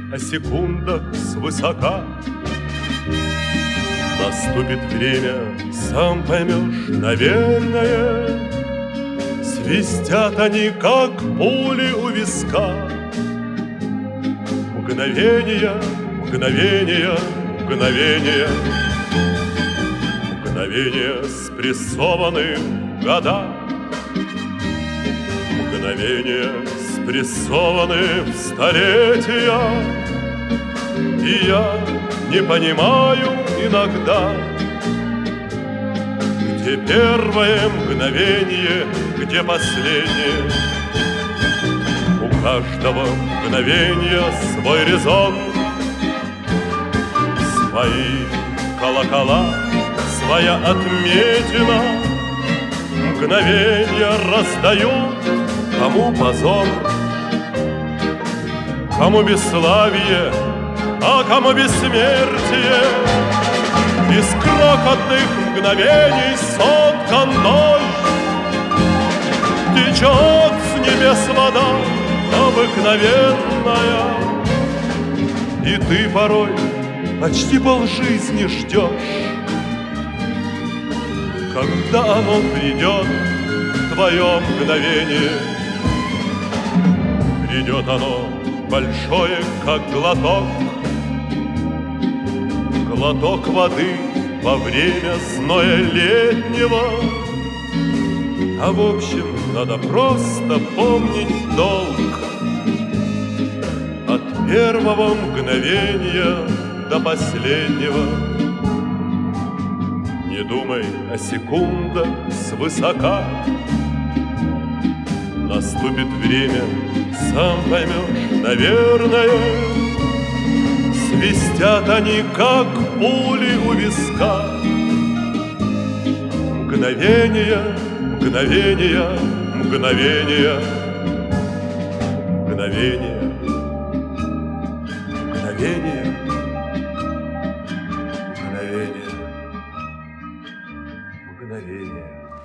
о секундах свысока. Наступит время, сам поймешь, наверное. Свистят они, как пули у виска. Мгновения, мгновения, мгновения, мгновения спрессованы в года. Мгновения спрессованы в столетия. И я не понимаю иногда, где первое мгновение, где последнее. У каждого мгновения свой резон, свои колокола, своя отметина. Мгновения раздают, кому позор, кому бесславие, а кому бессмертие. Из крохотных мгновений соткан дождь, течет с небес вода обыкновенная. И ты порой почти полжизни ждешь, когда оно придет, твое мгновение. Придет оно большое, как глоток, глоток воды во время зноя летнего. А в общем, надо просто помнить долг от первого мгновения до последнего. Не думай о секундах свысока. Наступит время, сам поймешь, наверное. Свистят они, как пули у виска. Мгновения, мгновения, мгновения, мгновения, мгновения, мгновения, мгновения.